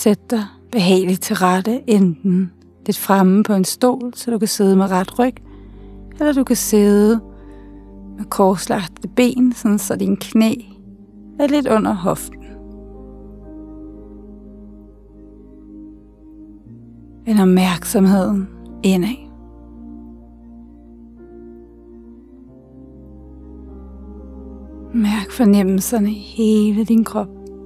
Sæt dig behageligt til rette, enten lidt fremme på en stol, så du kan sidde med ret ryg, eller du kan sidde med korslagte ben, sådan så dine knæ er lidt under hoften. Vend opmærksomheden indad. Mærk fornemmelserne i hele din krop.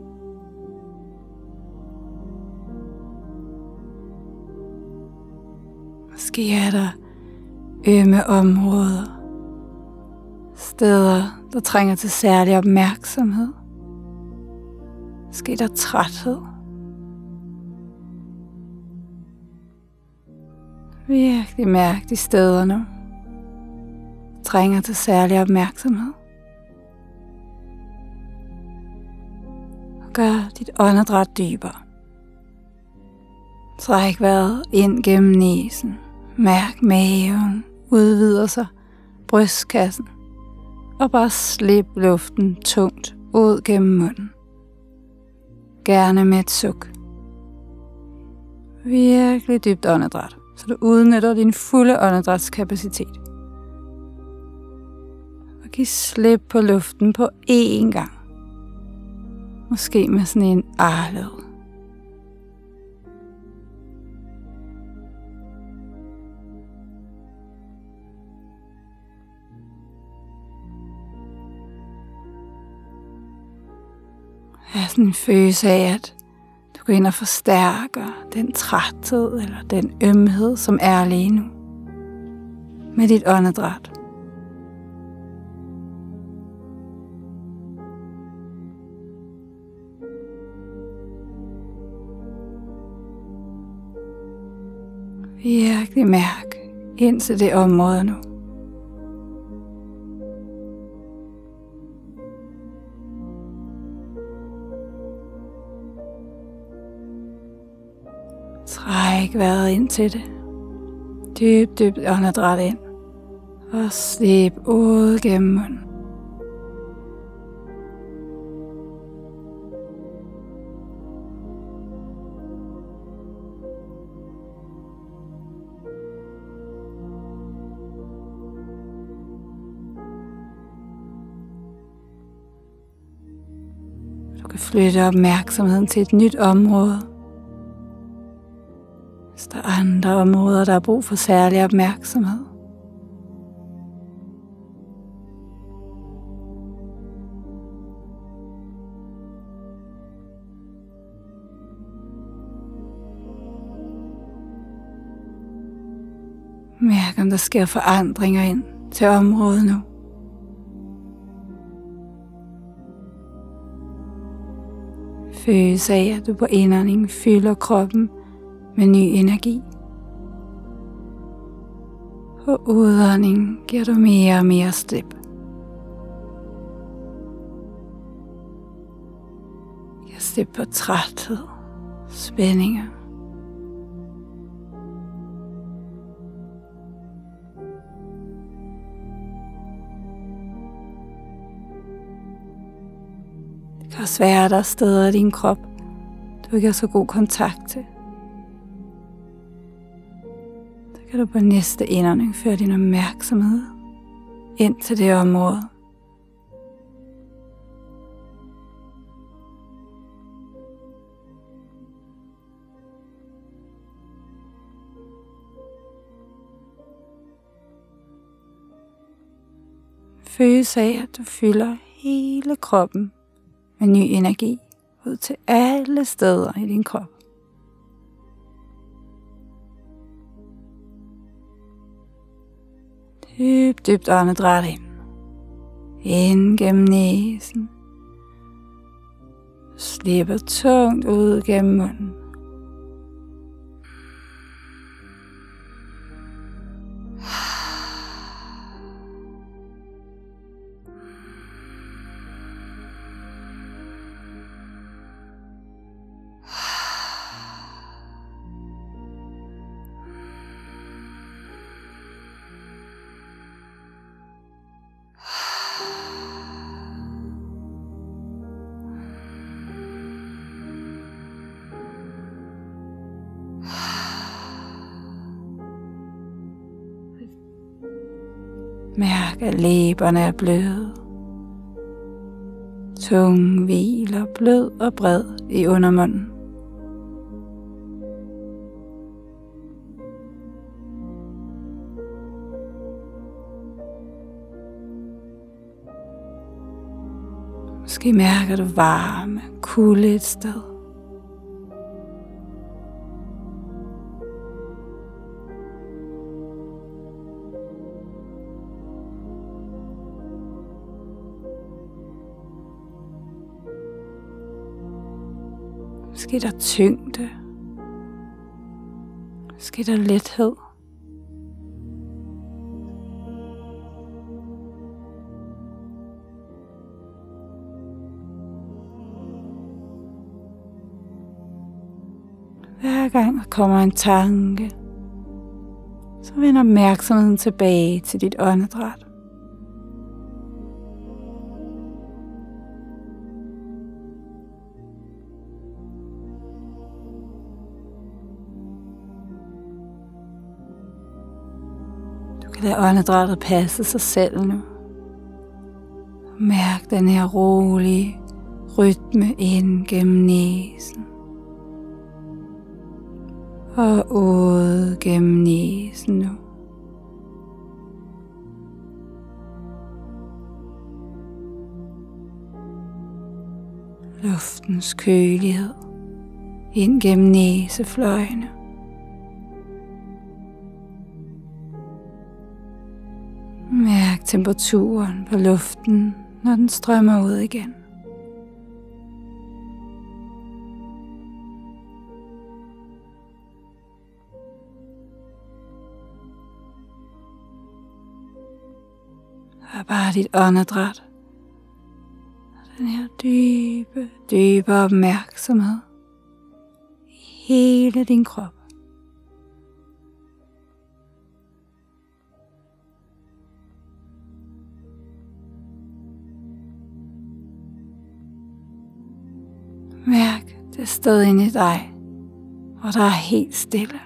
Måske er der ømme områder, steder, der trænger til særlig opmærksomhed. Måske er der træthed. Virkelig mærk de steder nu, der trænger til særlig opmærksomhed. Og gør dit åndedræt dybere. Træk vejret ind gennem næsen. Mærk maven udvider sig, brystkassen, og bare slip luften tungt ud gennem munden. Gerne med et suk. Virkelig dybt åndedræt, så du udnytter din fulde åndedrætskapacitet. Og giv slip på luften på én gang. Måske med sådan en arlød. Have sådan en følelse af, at du går ind og forstærker den træthed eller den ømhed, som er lige nu, med dit åndedræt. Virkelig mærk ind til det område nu. Træk vejret ind til det. Dybt åndedræt ind. Og slip ud gennem munden. Du kan flytte opmærksomheden til et nyt område. Hvis der er andre områder, der har brug for særlig opmærksomhed. Mærk, om der sker forandringer ind til området nu. Følelse af, at du på indånding fylder kroppen med ny energi. På udånding giver du mere og mere slip. Giver slip på træthed, spændinger. Det kan også være, at der er steder i din krop, du ikke har så god kontakt til. Kan du på næste indånding føre din opmærksomhed ind til det område. Følelse af, at du fylder hele kroppen med ny energi ud til alle steder i din krop. Dybt åndedræt ind. Ind gennem næsen. Slipper tungt ud gennem munden. Mærk, at læberne er bløde. Tungen hviler blød og bred i undermunden. Måske mærker du varme, kulde et sted. Måske der tyngde. Måske der lethed. Hver gang der kommer en tanke, så vend opmærksomheden tilbage til dit åndedræt. Du kan lade åndedrættet passe sig selv nu. Mærk den her rolige rytme ind gennem næsen og ud gennem næsen nu. Luftens kølighed ind gennem næsefløjene. Mærk temperaturen på luften, når den strømmer ud igen. Og bare dit åndedræt og den her dybe opmærksomhed i hele din krop. Mærk det sted inde i dig, hvor der er helt stille.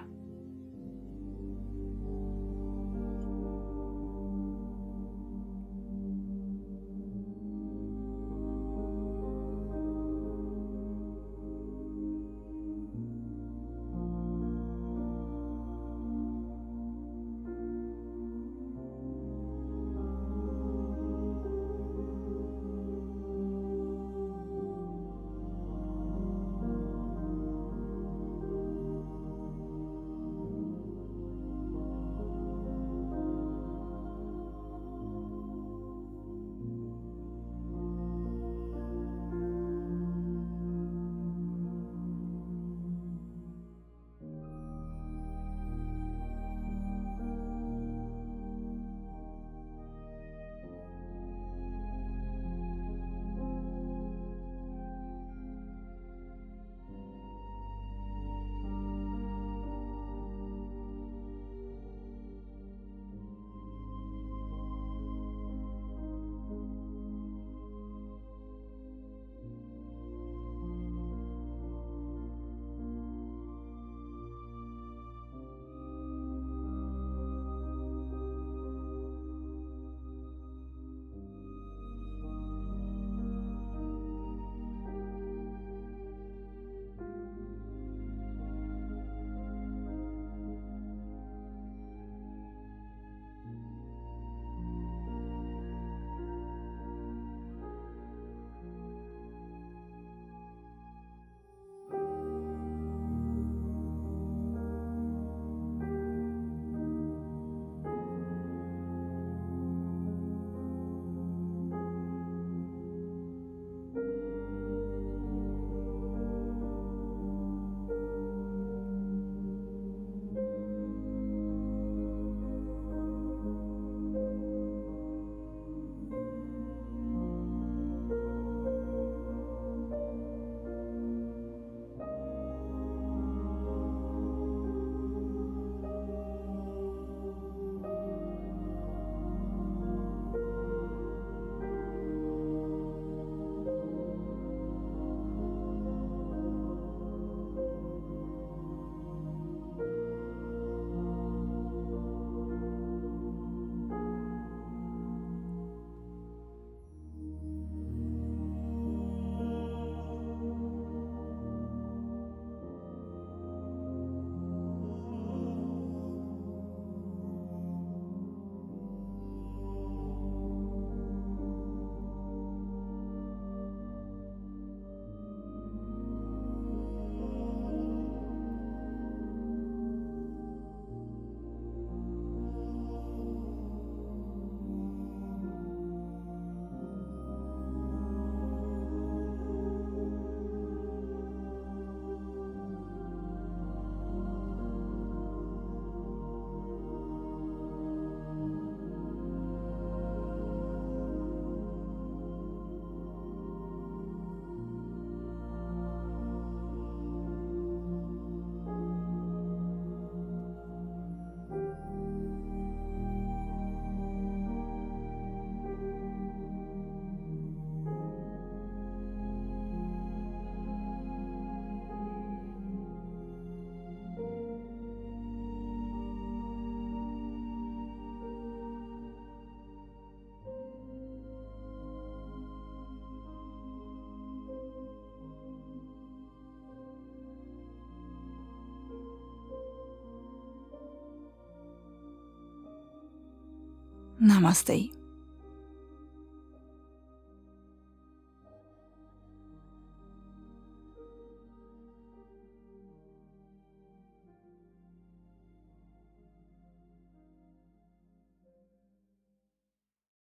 Namaste.